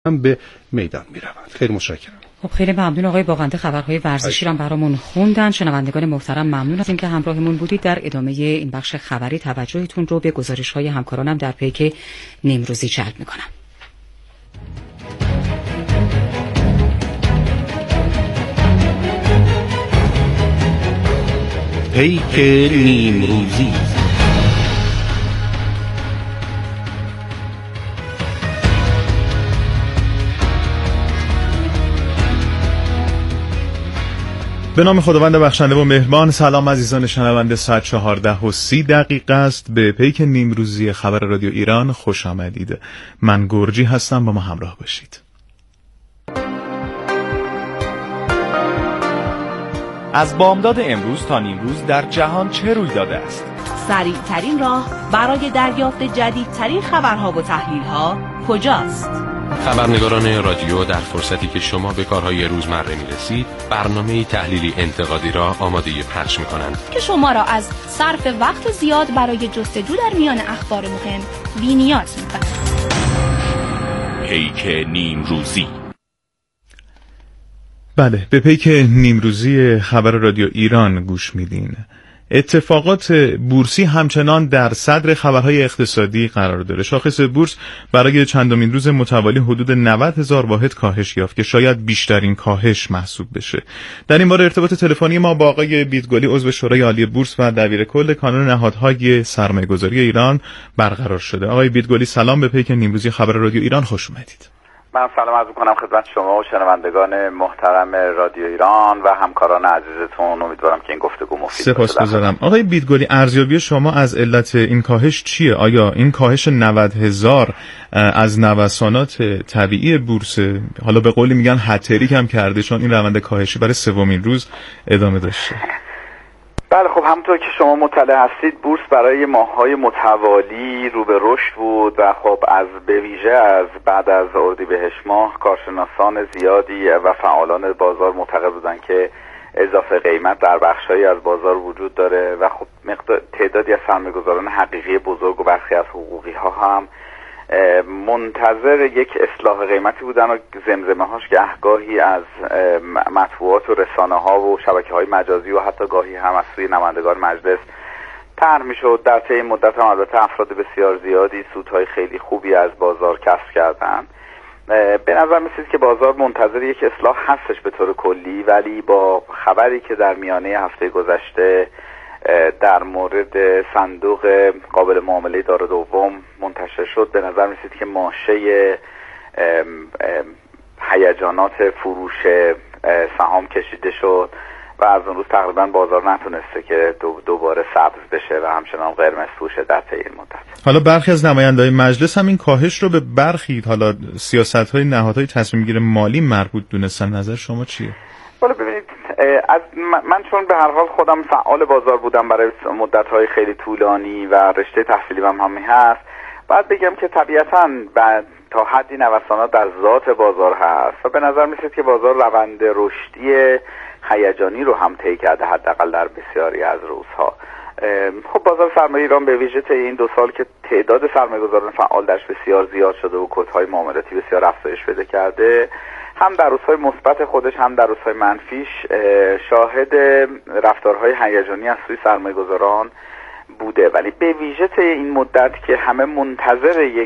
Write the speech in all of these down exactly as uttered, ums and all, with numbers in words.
هم به میدان میروند. خیلی متشکرم. خب خیلی ممنون آقای باقنده، خبرهای ورزشی رو برامون خوندن. شنوندگان محترم ممنون از اینکه همراهمون بودید. در ادامه این بخش خبری توجهتون رو به گزارش‌های همکارانم در پیک نیمروزی جلب می‌کنم. پیک نیمروزی. به نام خداوند بخشنده و مهربان. سلام عزیزان شنونده، ساعت چهارده و سی دقیقه است. به پیک نیمروزی خبر رادیو ایران خوش آمدید. من گرجی هستم، با ما همراه باشید. از بامداد امروز تا نیمروز در جهان چه روی داده است؟ سریع ترین راه برای دریافت جدیدترین خبرها و تحلیل‌ها کجاست؟ خبرنگاران رادیو در فرصتی که شما به کارهای روزمره می‌رسید، برنامه تحلیلی انتقادی را آماده پخش می‌کنند که شما را از صرف وقت زیاد برای جستجو در میان اخبار مهم بی‌نیاز می‌کند. پیک نیمروزی. بله، به پیک نیمروزی خبر رادیو ایران گوش میدین. اتفاقات بورسی همچنان در صدر خبرهای اقتصادی قرار داره. شاخص بورس برای چندمین روز متوالی حدود نود هزار واحد کاهش یافت که شاید بیشترین کاهش محسوب بشه. در این باره ارتباط تلفنی ما با آقای بیدگلی، عضو شورای عالی بورس و دبیر کل کانون نهادهای سرمایه‌گذاری ایران برقرار شده. آقای بیدگلی سلام، به پیک نیمروزی خبر رادیو ایران خوش اومدید. من سلام عرض می‌کنم خدمت شما و شنوندگان محترم رادیو ایران و همکاران عزیزتون. امیدوارم که این گفتگو مفید باشه. سپاسگزارم. آقای بیدگلی، ارزیابی شما از علت این کاهش چیه؟ آیا این کاهش نود هزار از نوسانات طبیعی بورس، حالا به قولی میگن هتریک هم کرده، چون این روند کاهشی برای سومین روز ادامه داشته؟ بله، خب همونطور که شما مطلع هستید بورس برای ماه‌های متوالی رو به رشد بود و خب از به ویژه از بعد از اردیبهشت ماه کارشناسان زیادی و فعالان بازار معتقد بودن که اضافه قیمت در بخش‌هایی از بازار وجود داره و خب مقدار تعدادی از سرمایه‌گذاران حقیقی بزرگ و برخی از حقوقی‌ها هم منتظر یک اصلاح قیمتی بودن و زمزمه هاش که احگاهی از مطبوعات و رسانه ها و شبکه های مجازی و حتی گاهی هم از سوی نمایندگان مجلس طرح میشد. در طی این مدت هم البته افراد بسیار زیادی سودهای خیلی خوبی از بازار کسب کردن. به نظر میسید که بازار منتظر یک اصلاح هستش به طور کلی، ولی با خبری که در میانه هفته گذشته در مورد صندوق قابل معامله دار دوم منتشر شد، به نظر میسید که ماشه هیجانات فروش سهام کشیده شد و از اون روز تقریبا بازار نتونسته که دو دوباره سبز بشه و همچنان قرمز پوشه در طی این مدت. حالا برخی از نماینده‌های مجلس هم این کاهش رو به برخی حالا سیاست‌های نهادهای تصمیم گیری مالی مربوط دونستن. نظر شما چیه؟ حالا ببینید، از من چون به هر حال خودم فعال بازار بودم برای مدت‌های خیلی طولانی و رشته تحصیلی هم همی هست، باید بگم که طبیعتاً تا حدی نوسانات در ذات بازار هست و به نظر میسید که بازار روند رشدی هیجانی رو هم طی کرده، حداقل در بسیاری از روزها. خب بازار سرمایه ایران به ویژه طی این دو سال که تعداد سرمایه‌گذاران فعال درش بسیار زیاد شده و کدهای معاملاتی بسیار افزایش پیدا کرده، هم در روزهای مثبت خودش هم در روزهای منفیش شاهد رفتارهای هیجانی از سوی سرمایه‌گذاران بوده. ولی به ویژه طی این مدت که همه منتظر یک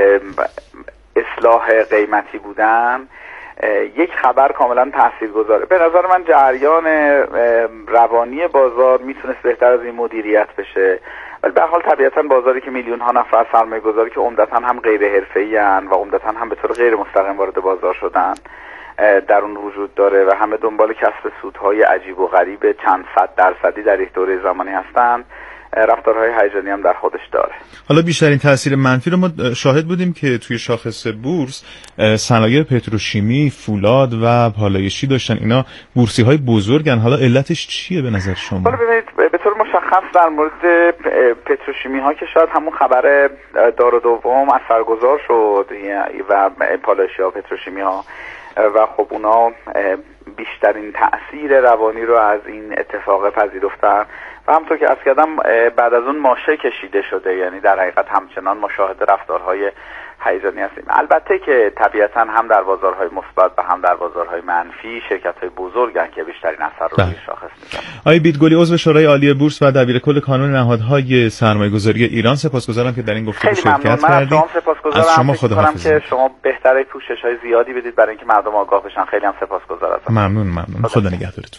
اصلاح قیمتی بودن، یک خبر کاملا تاثیرگذاره. به نظر من جریان روانی بازار میتونست بهتر از این مدیریت بشه، ولی به هر حال طبیعتا بازاری که میلیون ها نفر سرمایه‌گذاری که عمدتاً هم غیر حرفه‌ای ان و عمدتاً هم به طور غیر مستقیم وارد بازار شدن در اون وجود داره و همه دنبال کسب سودهای عجیب و غریب چند صد درصدی در یک دوره زمانی هستن، رفتارهای هیجانی هم در خودش داره. حالا بیشترین تاثیر منفی رو ما شاهد بودیم که توی شاخص بورس صنایع پتروشیمی، فولاد و پالایشی داشتن. اینا بورسی های بزرگن. حالا علتش چیه به نظر شما؟ حالا ببینید، به طور مشخص در مورد پتروشیمی ها که شاید همون خبر دار دوم اثرگذار شد و پالایشی ها پتروشیمی ها و خب اونا بیشترین تأثیر روانی رو از این اتفاق پذیرفتن و همونطور که عرض کردم بعد از اون ماشه کشیده شده، یعنی در حقیقت همچنان مشاهده رفتارهای هیجانی هستیم. البته که طبیعتاً هم در بازارهای مثبت و هم در بازارهای منفی شرکت‌های بزرگن که بیشترین اثر رو روی شاخص می‌ذارن. آقای بیدگلی عضو شورای عالی بورس و دبیر کل کانون نهادهای سرمایه‌گذاری ایران، سپاسگزارم که در این گفتگو شرکت کردید. خیلی سپاسگزارم. از شما خداحافظی که شما بهتره پوشش‌های زیادی بدید برای اینکه مردم آگاه بشن. خیلی هم سپاسگزارم. ممنون ممنون. خدا نگهدارتون.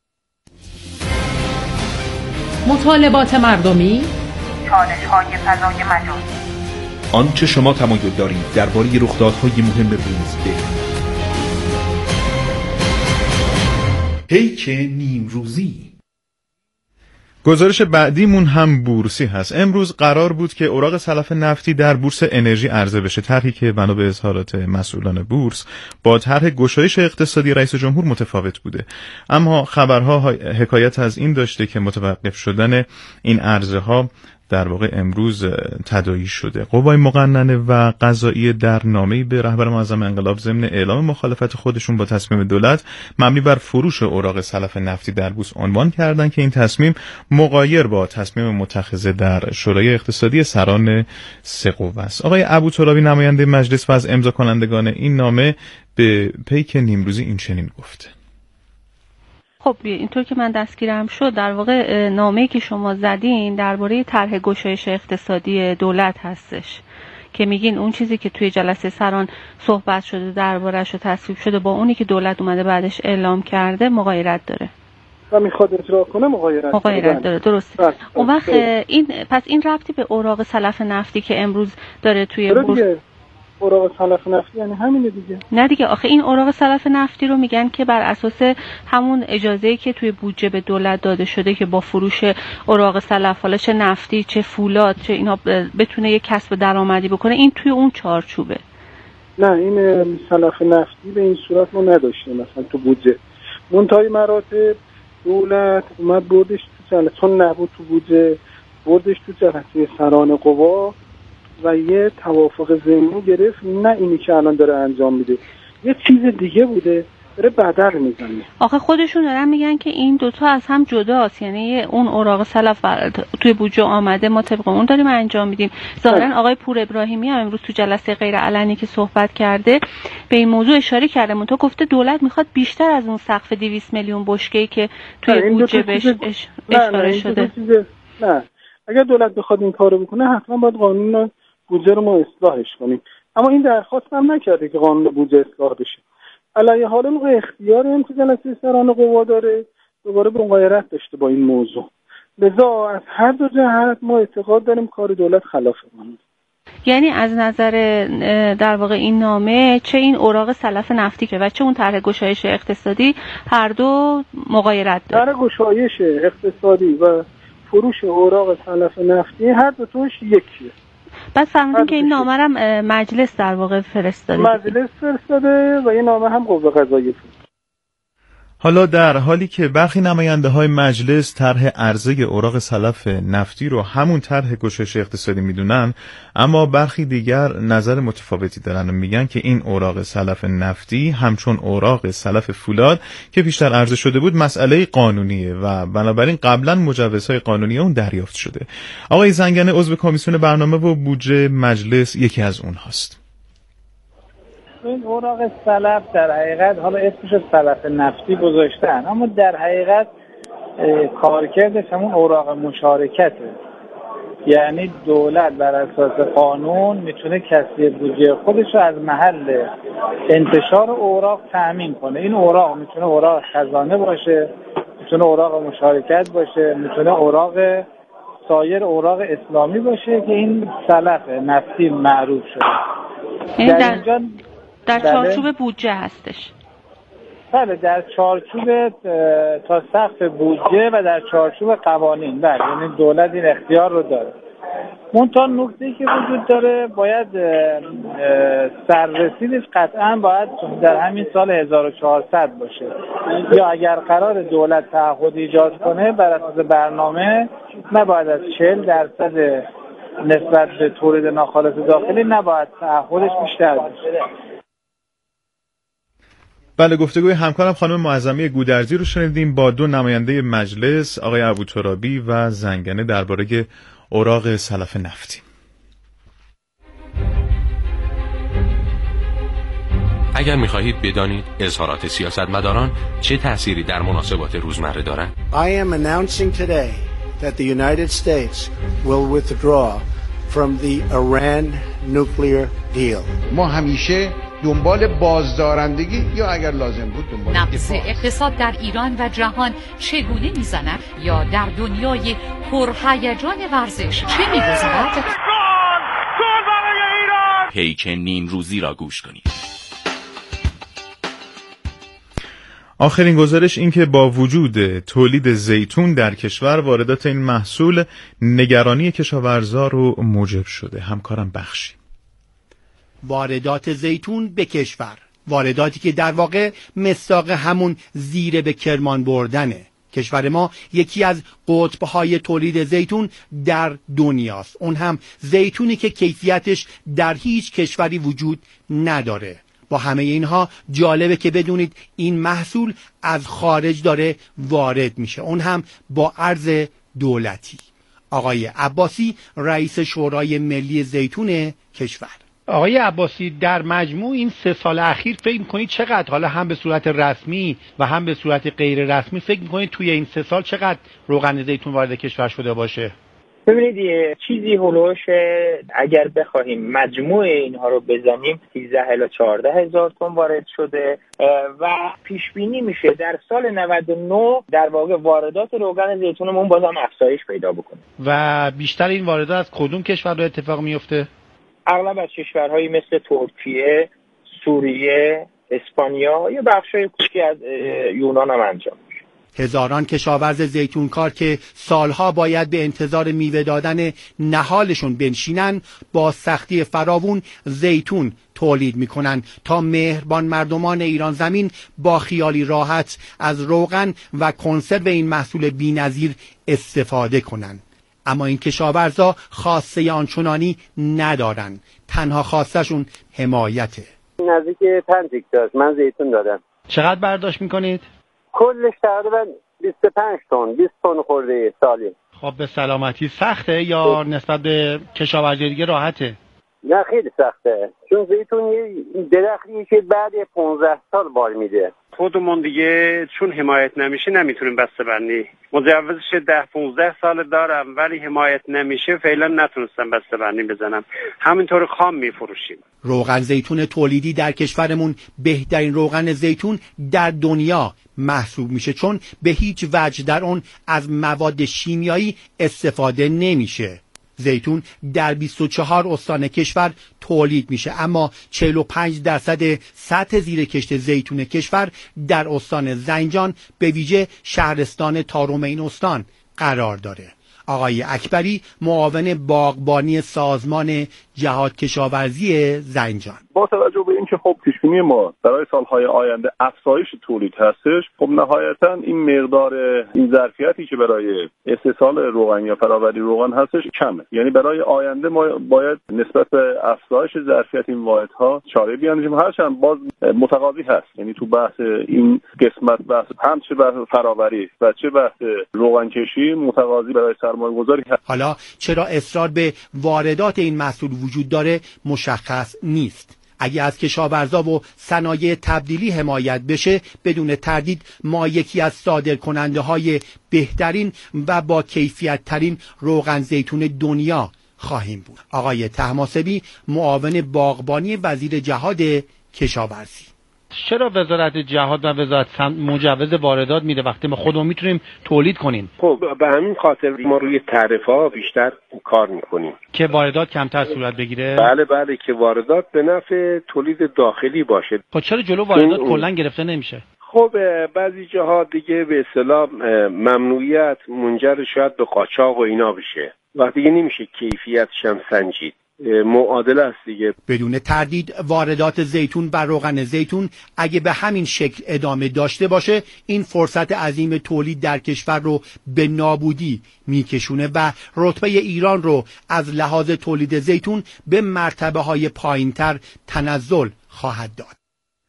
مطالبات مردمی، چالش‌های فضای مجازی، آنچه شما تمایل دارید درباره رخدادهای مهم روز بدانید. پیک نیمروزی. گزارش بعدیمون هم بورسی هست. امروز قرار بود که اوراق سلف نفتی در بورس انرژی عرضه بشه، طرحی که بنا به اظهارات مسئولان بورس با طرح گشایش اقتصادی رئیس جمهور متفاوت بوده، اما خبرها حکایت از این داشته که متوقف شدن این عرضه ها در واقع امروز تداعی شده. قوای مقننه و قضایی در نامه‌ای به رهبر معظم انقلاب ضمن اعلام مخالفت خودشون با تصمیم دولت مبنی بر فروش اوراق سلف نفتی در بورس عنوان کردند که این تصمیم مغایر با تصمیم متخذه در شورای اقتصادی سران سه قوه است. آقای ابوترابی نماینده مجلس و از امضا کنندگان این نامه به پیک نیمروزی این چنین گفته: خب اینطور که من دستگیرم شد، در واقع نامه‌ای که شما زدین درباره طرح گشایش اقتصادی دولت هستش که میگین اون چیزی که توی جلسه سران صحبت شده درباره‌اش و تصویب شده با اونی که دولت اومده بعدش اعلام کرده مغایرت داره و میخواد اجرا کنه مغایرت مغایرت داره. درسته. اون وقت این پس این ربطی به اوراق سلف نفتی که امروز داره توی بورس اوراق سلف نفتی یعنی همینه دیگه. نه دیگه، آخه این اوراق سلف نفتی رو میگن که بر اساس همون اجازه‌ای که توی بودجه به دولت داده شده که با فروش اوراق سلف، حالا چه نفتی چه فولاد چه اینا، بتونه یک کسب درآمدی بکنه، این توی اون چارچوبه. نه این سلف نفتی به این صورت ما نداشتیم مثلا تو بودجه. منتهای مراتب دولت اومد بردش تو جلسه، چون نبود تو بودجه، بردش تو جلسه سران قوا و یه توافق ضمنی گرفت. نه اینی که الان داره انجام میده، یه چیز دیگه بوده داره بدل میزنه. آخه خودشون دارن میگن که این دوتا از هم جداست، یعنی اون اوراق سلف توی بودجه آمده، ما طبق اون داریم انجام میدیم. ظاهرا آقای پور ابراهیمی هم امروز تو جلسه غیر علنی که صحبت کرده به این موضوع اشاره کرده، منتها گفته دولت میخواد بیشتر از اون سقف دویست میلیون بشکه‌ای که توی بودجه بهش اش... اشاره شده. نه اگر دولت بخواد این کارو بکنه حتما باید قانون بودجه رو ما اصلاحش کنیم، اما این درخواست هم نکرده که قانون بودجه اصلاح بشه. علیه حال اون اختیار هم که جلسه سران قوا داره دوباره به مغایرت داشته با این موضوع. لذا از هر دو جهت ما اعتقاد داریم کار دولت خلاف قانون. یعنی از نظر در واقع این نامه چه این اوراق سلف نفتی که و چه اون طرح گشایش اقتصادی هر دو مغایرت داره. طرح گشایش اقتصادی و فروش اوراق سلف نفتی هر دو توش یکیه. بعد فهمیدیم که این نامه هم مجلس در واقع فرستاده. مجلس فرستاده و این نامه هم قوه قضاییه فرستاده. حالا در حالی که برخی نماینده های مجلس طرح عرضه اوراق سلف نفتی رو همون طرح گشایش اقتصادی میدونن، اما برخی دیگر نظر متفاوتی دارن و میگن که این اوراق سلف نفتی همچون اوراق سلف فولاد که پیشتر عرضه شده بود مسئله قانونیه و بنابراین قبلا مجوزهای قانونی اون دریافت شده. آقای زنگنه عضو کمیسیون برنامه و بودجه مجلس یکی از اونهاست. این اوراق سلف در حقیقت حالا اسمش سلف نفتی گذاشتن، اما در حقیقت کارکردش همون اوراق مشارکته. یعنی دولت بر اساس قانون میتونه کسری بودجه خودش رو از محل انتشار اوراق تأمین کنه. این اوراق میتونه اوراق خزانه باشه، میتونه اوراق مشارکت باشه، میتونه اوراق سایر اوراق اسلامی باشه که این سلف نفتی معروف شده. در اینجا در چارچوب بودجه هستش. بله در چارچوب تا سقف بودجه و در چارچوب قوانین. بله یعنی دولت این اختیار رو داره. منتها نکته‌ای که وجود داره باید سررسیدش قطعا باید در همین سال هزار و چهارصد باشه، یا اگر قرار دولت تعهد ایجاد کنه بر اساس برنامه نباید از چهل درصد نسبت به تولید ناخالص داخلی نباید تعهدش بیشتر بشه. بله، گفتگوی همکارم خانم معظمی گودرزی رو شنیدیم با دو نماینده مجلس، آقای ابوترابی و زنگنه، درباره اوراق سلف نفتی. اگر می‌خواهید بدانید اظهارات سیاستمداران چه تأثیری در مناسبات روزمره دارند. I am announcing today that the United States will withdraw from the Iran nuclear deal. ما همیشه دنبال بازدارندگی یا اگر لازم بود دنبال نبض اقتصاد در ایران و جهان چگونه میزند یا در دنیای پرهیجان ورزش چه میگذرد؟ پیک نیمروزی را گوش کنید. آخرین گزارش این که با وجود تولید زیتون در کشور، واردات این محصول نگرانی کشاورزا رو موجب شده. همکارم بخشی. واردات زیتون به کشور، وارداتی که در واقع مصداق همون زیر به کرمان بردنه. کشور ما یکی از قطب‌های تولید زیتون در دنیاست، اون هم زیتونی که کیفیتش در هیچ کشوری وجود نداره. با همه اینها جالبه که بدونید این محصول از خارج داره وارد میشه، اون هم با ارز دولتی. آقای عباسی رئیس شورای ملی زیتون کشور. آقای عباسی، در مجموع این سه سال اخیر فکر میکنید چقدر، حالا هم به صورت رسمی و هم به صورت غیر رسمی، فکر میکنید توی این سه سال چقدر روغن زیتون وارد کشور شده باشه؟ ببینید چیزی هلوش اگر بخواهیم مجموع اینها رو بزنیم سیزده الی چهارده هزار تن وارد شده و پیش بینی میشه در سال نود و نه در واقع واردات روغن زیتونمون بازم افزایش پیدا بکنه. و بیشتر این واردات از کدوم کشور رو اتفاق میفته؟ اغلب از کشورهایی مثل ترکیه، سوریه، اسپانیا یا بخشای کوچکی از یونان هم انجام میشه. هزاران کشاورز زیتونکار که سالها باید به انتظار میوه دادن نهالشون بنشینن، با سختی فراوون زیتون تولید میکنن تا مهربان مردمان ایران زمین با خیالی راحت از روغن و کنسرو این محصول بی‌نظیر استفاده کنن. اما این کشاورزا خواسته آنچنانی ندارن، تنها خواستشون حمایته. نزدیک پنج هکتار من زیتون دادم. چقدر برداشت میکنید؟ کلش تقریبا بیست و پنج تن، بیست تن خورده سالی. خب به سلامتی. سخته یا نسبت به کشاورزی دیگه راحته؟ نه خیلی سخته، چون زیتون یه درختیه که بعد پانزده سال بار میده. خودمون دیگه چون حمایت نمیشه نمیتونیم بسته بندی. مجوزش ده پانزده سال دارم ولی حمایت نمیشه، فعلا نتونستم بسته بندی بزنم، همینطور خام میفروشیم. روغن زیتون تولیدی در کشورمون بهترین روغن زیتون در دنیا محسوب میشه، چون به هیچ وجه در اون از مواد شیمیایی استفاده نمیشه. زیتون در بیست و چهار استان کشور تولید میشه، اما چهل و پنج درصد سطح زیر کشت زیتون کشور در استان زنجان، به ویژه شهرستان تارم این استان قرار داره. آقای اکبری، معاون باغبانی سازمان جهاد کشاورزی زنجان: با توجه به اینکه خب پیشبینی ما برای سالهای آینده افزایش تولید هستش، خب نهایتا این مقدار این ظرفیتی که برای استحصال روغن یا فراوری روغن هستش کمه. یعنی برای آینده ما باید نسبت به افزایش ظرفیت این واحدها چاره بیاندیشیم، هرچند باز متقاضی هست. یعنی تو بحث این قسمت بحث هم چه بحث فراوری و چه بحث روغن کشی متقاضی برای سرمایه‌گذاری هست. حالا چرا اصرار به واردات این محصول وجود داره مشخص نیست. اگه از کشاورزا و صنایع تبدیلی حمایت بشه، بدون تردید ما یکی از صادرکننده های بهترین و با کیفیت ترین روغن زیتون دنیا خواهیم بود. آقای طهماسبی، معاون باغبانی وزیر جهاد کشاورزی: چرا وزارت جهاد و وزارت سمت مجوز واردات میده وقتی ما خودمون میتونیم تولید کنیم؟ خب به همین خاطر ما روی تعرفه ها بیشتر کار میکنیم که واردات کمتر صورت بگیره. بله بله، که واردات به نفع تولید داخلی باشه. خب چرا جلو واردات کلا گرفته نمیشه؟ خب بعضی جاها دیگه به اصطلاح ممنوعیت منجر شاید به قاچاق و اینا بشه، وقتی دیگه نمیشه کیفیتش هم سنجید، معادل است دیگه. بدون تردید واردات زیتون و روغن زیتون اگه به همین شکل ادامه داشته باشه، این فرصت عظیم تولید در کشور رو به نابودی میکشونه و رتبه ایران رو از لحاظ تولید زیتون به مرتبه های پایینتر تنزل خواهد داد.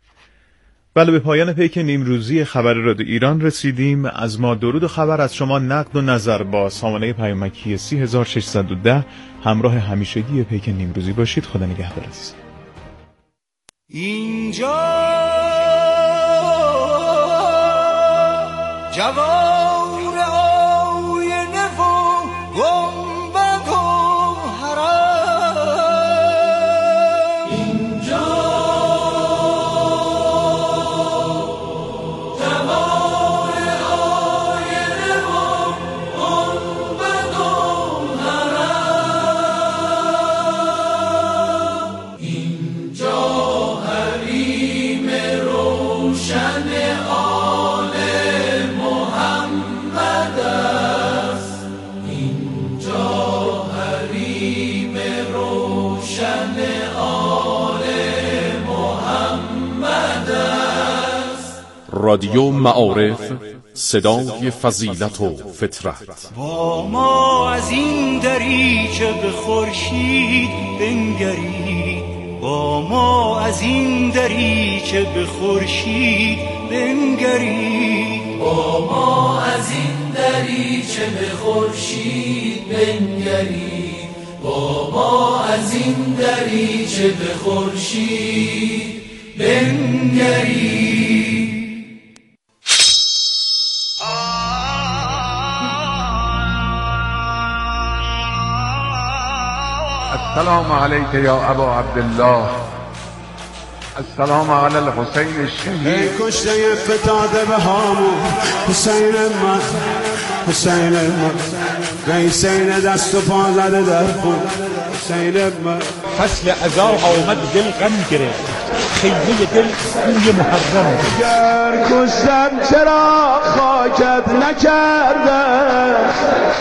بله، به پایان پیک نیمروزی خبر رادیو ایران رسیدیم. از ما درود و خبر، از شما نقد و نظر با سامانه پیامکی سی هزار و ششصد و ده همراه همیشگی پیک نیمروزی باشید. خدا نگهدار. اینجا جوار آینه و گنبد و حرم اینجا جوار آینه و گنبد و حرم اینجا حریم روشن آل محمد است اینجا حریم روشن آل محمد است. رادیو معارف، صدای فضیلت و فطرت. با ما از این دریچه به خورشید بنگرید، با ما از این دریچه به خورشید بنگرید، با ما از این دریچه به خورشید بنگرید، با ما از این دریچه به خورشید بنگرید. السلام علیک یا ابا عبدالله، السلام علی الحسین الشهید. ای کشته فتاده به هامون حسین من، حسین من، قیسین دست و پا زده در خون حسین من. فصل عزا آمد دل غم گرفت، خیمه دل روی محرم. گر کشتم چرا خاکت نکردم.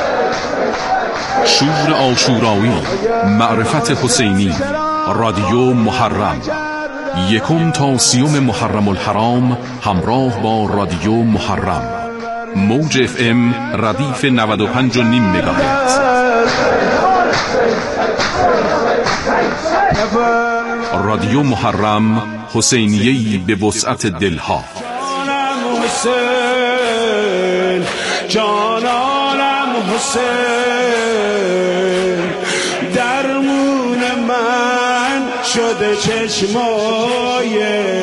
شور عاشورایی، معرفت حسینی، رادیو محرم، یکم تا سیوم محرم الحرام همراه با رادیو محرم. موج اف ام ردیف نود و پنج و نیم مگاهرتز. رادیو محرم، حسینیه‌ای به وسعت دلها. جانم حسین، جانانم حسین، درمون من شده چشمای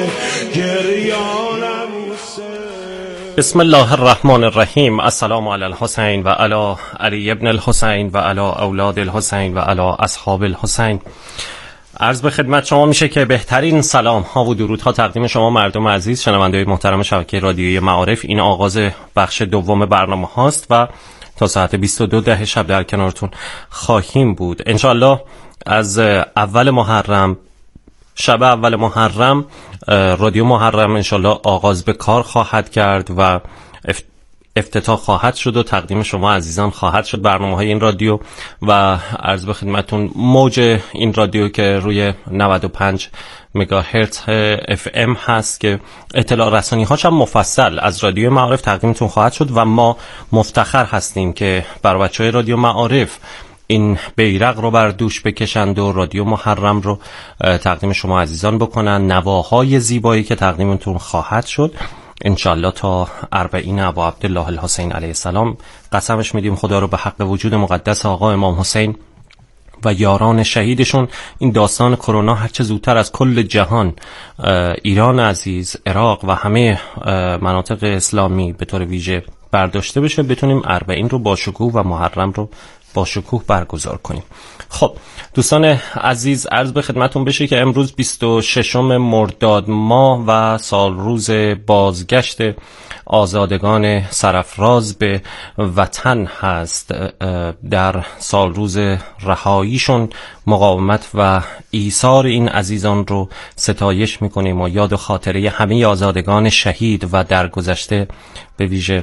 گریانم حسین. بسم الله الرحمن الرحیم. السلام علی الحسین و علی علی ابن الحسین و علی اولاد الحسین و علی اصحاب الحسین. عرض به خدمت شما میشه که بهترین سلام ها و درود ها تقدیم شما مردم عزیز شنونده محترم شبکه رادیویی معارف. این آغاز بخش دوم برنامه هاست و تا ساعت بیست و دو ده شب در کنارتون خواهیم بود انشالله. از اول محرم، شب اول محرم، رادیو محرم انشالله آغاز به کار خواهد کرد و افتتاح خواهد شد و تقدیم شما عزیزان خواهد شد برنامه های این رادیو. و عرض به خدمتون موج این رادیو که روی نود و پنج مگاهرتز اف ام هست که اطلاع رسانی هاش هم مفصل از رادیو معارف تقدیمتون خواهد شد و ما مفتخر هستیم که بر بچهای رادیو معارف این بیرق رو بر دوش بکشند و رادیو محرم رو تقدیم شما عزیزان بکنن. نواهای زیبایی که تقدیمتون خواهد شد انشالله تا اربعین ابا عبدالله الحسین علیه السلام. قسمش میدیم خدا رو به حق وجود مقدس آقا امام حسین و یاران شهیدشون این داستان کرونا هرچه زودتر از کل جهان، ایران عزیز، عراق و همه مناطق اسلامی به طور ویژه برداشته بشه، بتونیم اربعین رو با شکوه و محرم رو با شکوه برگزار کنیم. خب دوستان عزیز، عرض به خدمتون بشه که امروز بیست و ششم مرداد ماه و سال روز بازگشت آزادگان سرافراز به وطن هست. در سال روز رهاییشون مقاومت و ایثار این عزیزان رو ستایش میکنیم و یاد و خاطره همه آزادگان شهید و درگذشته به ویژه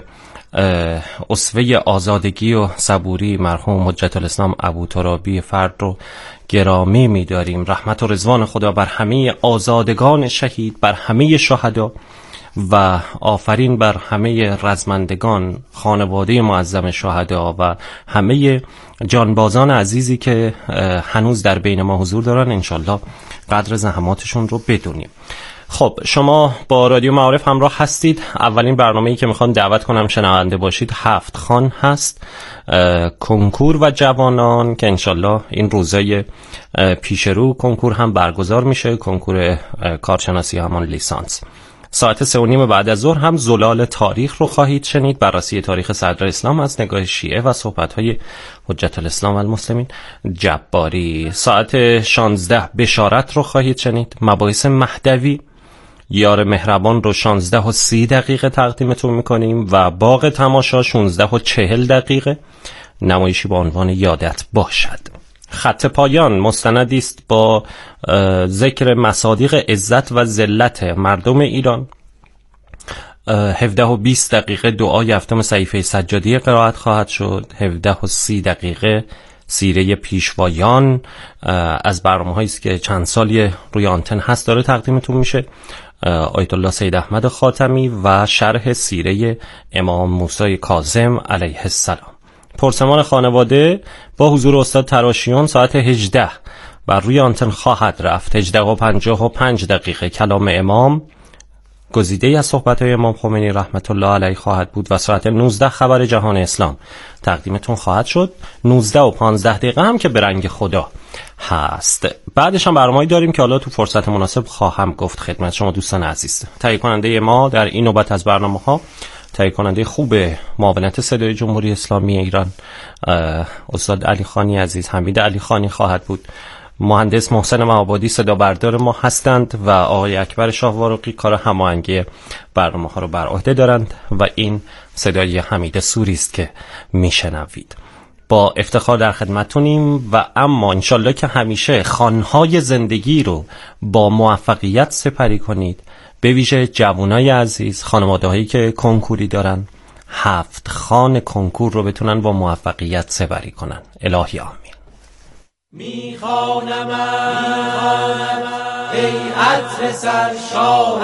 اسوه آزادگی و صبوری مرحوم حجت الاسلام ابوترابی فرد رو گرامی می‌داریم. رحمت و رضوان خدا بر همه آزادگان شهید، بر همه شهدا و آفرین بر همه رزمندگان، خانواده معظم شهدا و همه جانبازان عزیزی که هنوز در بین ما حضور دارن. انشالله قدر زحماتشون رو بدونیم. خب شما با رادیو معارف همراه هستید. اولین برنامه‌ای که میخوام دعوت کنم شنونده باشید هفت خان هست، کنکور و جوانان، که انشالله این روزای پیش رو کنکور هم برگزار میشه، کنکور کارشناسی همان لیسانس. ساعت سه و نیم بعد از ظهر هم زلال تاریخ رو خواهید شنید، بررسی تاریخ صدر اسلام از نگاه شیعه و صحبت‌های حجت الاسلام و المسلمین جباری. ساعت شانزده بشارت رو خواهید شنید، مباحث مهدوی یار مهربان رو شانزده و سی دقیقه تقدیمتون میکنیم و باغ تماشا شانزده و چهل دقیقه، نمایشی با عنوان یادت باشد. خط پایان مستندی است با ذکر مصادیق عزت و ذلت مردم ایران. هفده و بیست دقیقه دعای هفتم صحیفه سجادی قرائت خواهد شد. هفده و سی دقیقه سیره پیشوایان از برنامه‌هایی است که چند سالی روی آنتن هست داره تقدیمتون میشه. آیت الله سید احمد خاتمی و شرح سیره امام موسی کاظم علیه السلام. پرسمان خانواده با حضور استاد تراشیون ساعت هجده بر روی آنتن خواهد رفت. هجده و پنجاه و پنج دقیقه کلام امام، گزیده از صحبت‌های امام خمینی رحمت الله علیه خواهد بود و ساعت نوزده خبر جهان اسلام تقدیمتون خواهد شد. نوزده و پانزده دقیقه هم که به رنگ خدا هست. بعدش هم برنامه‌ای داریم که حالا تو فرصت مناسب خواهم گفت خدمت شما دوستان عزیز. تهیه کننده ما در این نوبت از برنامه‌ها تهیه کننده خوب معاونت صدای جمهوری اسلامی ایران استاد علی خانی عزیز، حمید علی خانی خواهد بود. مهندس محسن معابدی صدا بردار ما هستند و آقای اکبر شاهوارقی کار هماهنگی برنامه ها رو بر عهده دارند و این صدای حمید سوری است که میشنوید. با افتخار در خدمتونیم و اما انشالله که همیشه خانهای زندگی رو با موفقیت سپری کنید، به ویژه جوانای عزیز، خانواده هایی که کنکوری دارن، هفت خان کنکور رو بتونن با موفقیت سپری کنن. الهی آمین. میخوانم ای عطر سرشار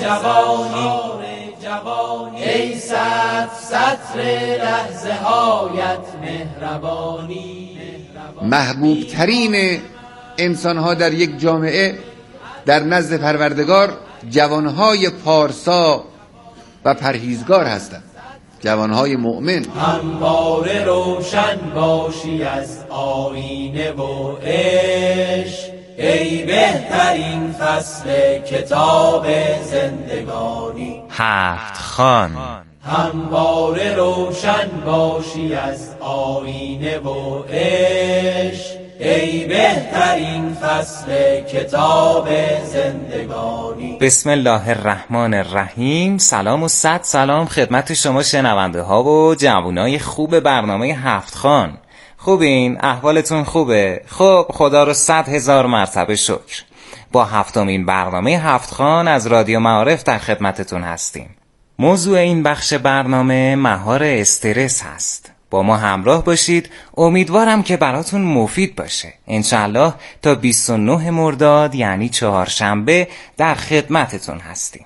جوانی، ای سطر سطر لحظه هایت مهربانی. محبوب ترین انسان ها در یک جامعه در نزد پروردگار جوانهای پارسا و پرهیزگار هستند، جوانهای مؤمن. همواره روشن باشی از آینه و عشق، ای بهترین فصل کتاب زندگانی. هفت خان. همواره روشن باشی از آینه و عشق، ای بهترین فصل کتاب زندگانی. بسم الله الرحمن الرحیم. سلام و صد سلام خدمت شما شنونده ها و جوانای خوب برنامه هفت خان. خوبین؟ احوالتون خوبه؟ خب خدا رو صد هزار مرتبه شکر. با هفتمین برنامه هفت خان از رادیو معارف در خدمتتون هستیم. موضوع این بخش برنامه مهار استرس هست. با ما همراه باشید، امیدوارم که براتون مفید باشه. انشالله تا بیست و نه مرداد یعنی چهارشنبه در خدمتتون هستیم.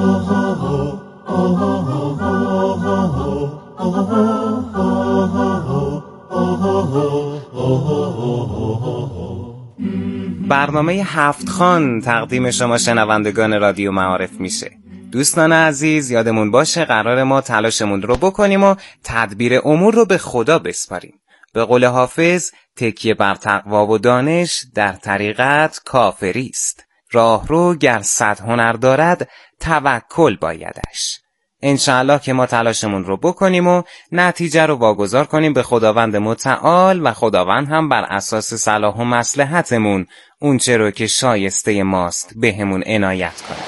برنامه هفت خان تقدیم شما شنوندگان رادیو معارف میشه. دوستان عزیز، یادمون باشه قرار ما تلاشمون رو بکنیم و تدبیر امور رو به خدا بسپاریم. به قول حافظ، تکیه بر تقوا و دانش در طریقت کافری است. راه رو گر صد هنر دارد توکل بایدش. انشاءالله که ما تلاشمون رو بکنیم و نتیجه رو واگذار کنیم به خداوند متعال و خداوند هم بر اساس صلاح و مصلحتمون اون چه رو که شایسته ماست بهمون عنایت کنه.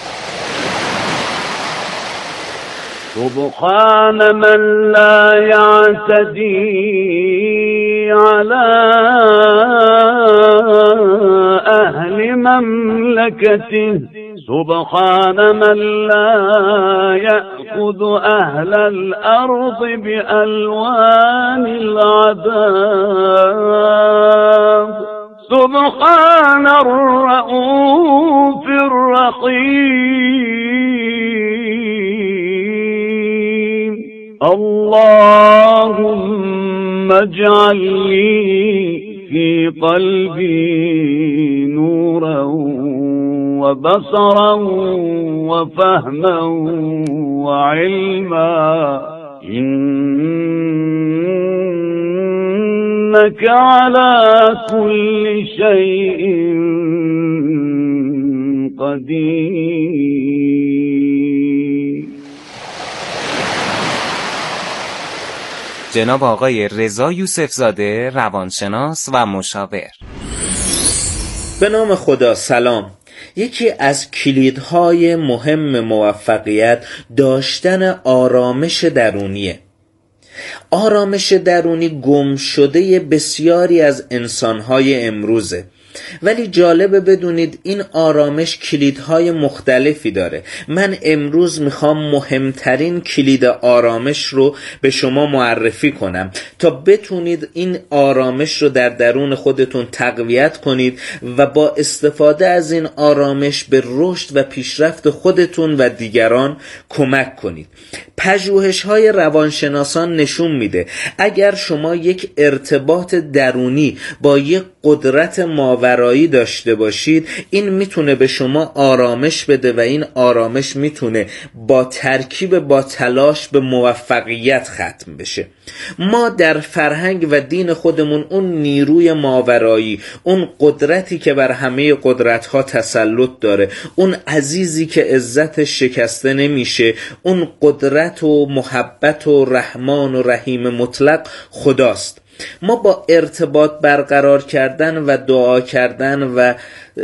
سبحان من لا يعتدي على أهل مملكته، سبحان من لا يأخذ أهل الأرض بألوان العذاب، سبحان الرؤوف الرحيم. اللهم اجعل لي في قلبي نورا وبصرا وفهما وعلما إنك على كل شيء قدیر. جناب آقای رضا یوسف زاده، روانشناس و مشاور. به نام خدا. سلام. یکی از کلیدهای مهم موفقیت داشتن آرامش درونیه. آرامش درونی گم شده بسیاری از انسانهای امروزه، ولی جالبه بدونید این آرامش کلیدهای مختلفی داره. من امروز میخوام مهمترین کلید آرامش رو به شما معرفی کنم تا بتونید این آرامش رو در درون خودتون تقویت کنید و با استفاده از این آرامش به رشد و پیشرفت خودتون و دیگران کمک کنید. پژوهش‌های روانشناسان نشون میده اگر شما یک ارتباط درونی با یک قدرت ماورایی داشته باشید، این میتونه به شما آرامش بده و این آرامش میتونه با ترکیب با تلاش به موفقیت ختم بشه. ما در فرهنگ و دین خودمون اون نیروی ماورایی، اون قدرتی که بر همه قدرت‌ها تسلط داره، اون عزیزی که عزتش شکسته نمیشه، اون قدرت و محبت و رحمان و رحیم مطلق خداست. ما با ارتباط برقرار کردن و دعا کردن و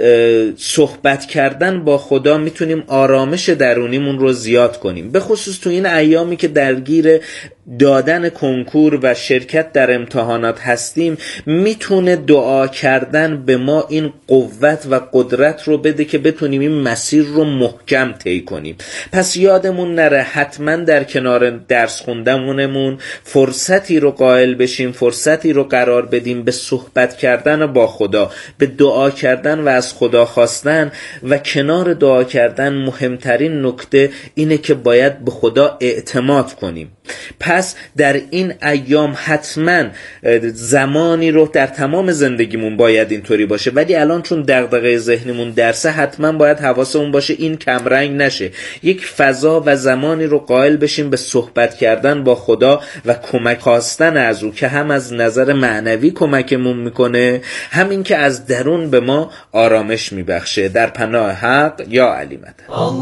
صحبت کردن با خدا میتونیم آرامش درونیمون رو زیاد کنیم، به خصوص تو این ایامی که درگیر دادن کنکور و شرکت در امتحانات هستیم. میتونه دعا کردن به ما این قوت و قدرت رو بده که بتونیم این مسیر رو محکم طی کنیم. پس یادمون نره حتما در کنار درس خوندنمون فرصتی رو قائل بشیم، فرصتی رو قرار بدیم به صحبت کردن با خدا، به دعا کردن و از خدا خواستن. و کنار دعا کردن مهمترین نکته اینه که باید به خدا اعتماد کنیم. پس در این ایام حتما زمانی رو در تمام زندگیمون باید اینطوری باشه، ولی الان چون دغدغه ذهنمون درسه حتما باید حواسمون باشه این کمرنگ نشه. یک فضا و زمانی رو قائل بشیم به صحبت کردن با خدا و کمک خواستن از او که هم از نظر معنوی کمکمون میکنه، همین که از درون به ما آرامش میبخشه. در پناه حق. یا علی مدد.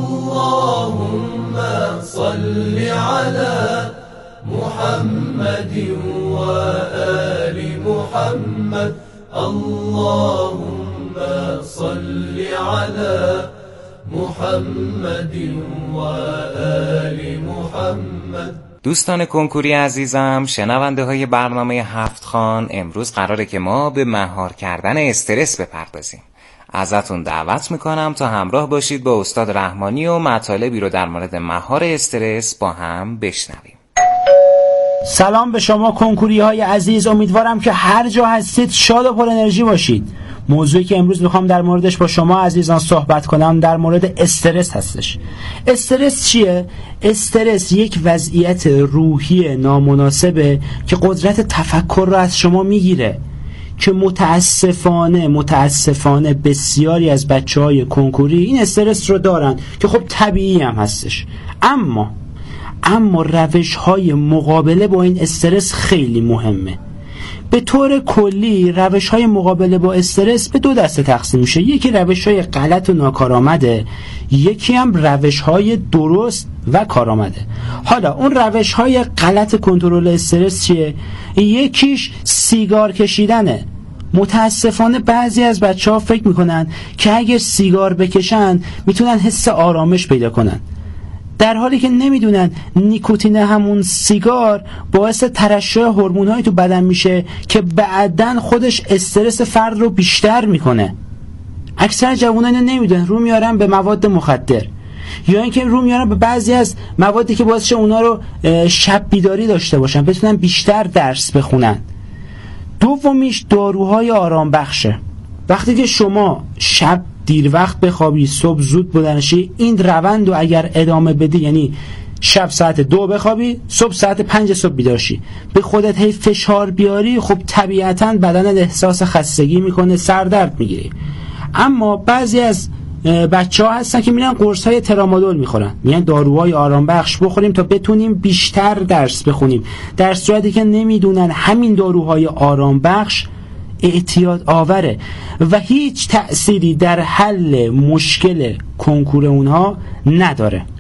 اللهم صل علی محمد و آل محمد. اللهم صل علی محمد و آل محمد. دوستان کنکوری عزیزم، شنونده های برنامه هفت خوان، امروز قراره که ما به مهار کردن استرس بپردازیم. ازتون دعوت میکنم تا همراه باشید با استاد رحمانی و مطالبی رو در مورد مهار استرس با هم بشنویم. سلام به شما کنکوری های عزیز، امیدوارم که هر جا هستید شاد و پر انرژی باشید. موضوعی که امروز میخوام در موردش با شما عزیزان صحبت کنم در مورد استرس هستش. استرس چیه؟ استرس یک وضعیت روحی نامناسبه که قدرت تفکر رو از شما میگیره، که متاسفانه متاسفانه بسیاری از بچه‌های کنکوری این استرس رو دارن که خب طبیعی هم هستش. اما اما روش‌های مقابله با این استرس خیلی مهمه. به طور کلی روش‌های مقابله با استرس به دو دسته تقسیم میشه. یکی روش‌های غلط و ناکارآمده، یکی هم روش‌های درست و کارآمده. حالا اون روش‌های غلط کنترل استرس چیه؟ یکیش سیگار کشیدنه. متاسفانه بعضی از بچه‌ها فکر میکنن که اگر سیگار بکشن میتونن حس آرامش پیدا کنن، در حالی که نمیدونن نیکوتین همون سیگار باعث ترشح هورمون‌های تو بدن میشه که بعداً خودش استرس فرد رو بیشتر میکنه. اکثر جوانان اینو نمیدونن، رو میارن به مواد مخدر، یا اینکه رو میارن به بعضی از موادی که باعث شه اونا رو شب بیداری داشته باشن، بتونن بیشتر درس بخونن. دومیش داروهای آرام بخشه. وقتی که شما شب دیر وقت بخوابی، صبح زود بلند شی، این روند رو اگر ادامه بدی، یعنی شب ساعت دو بخوابی، صبح ساعت پنج صبح بیدار شی، به خودت هی فشار بیاری، خب طبیعتاً بدنت احساس خستگی میکنه، سردرد میگیری. اما بعضی از بچه ها هستن که میرن قرص های ترامادول میخورن، میگن داروهای آرام بخش بخوریم تا بتونیم بیشتر درس بخونیم، در صورتی که نمیدونن همین داروهای آرام بخش اعتیاد آوره و هیچ تأثیری در حل مشکل کنکور اونها نداره.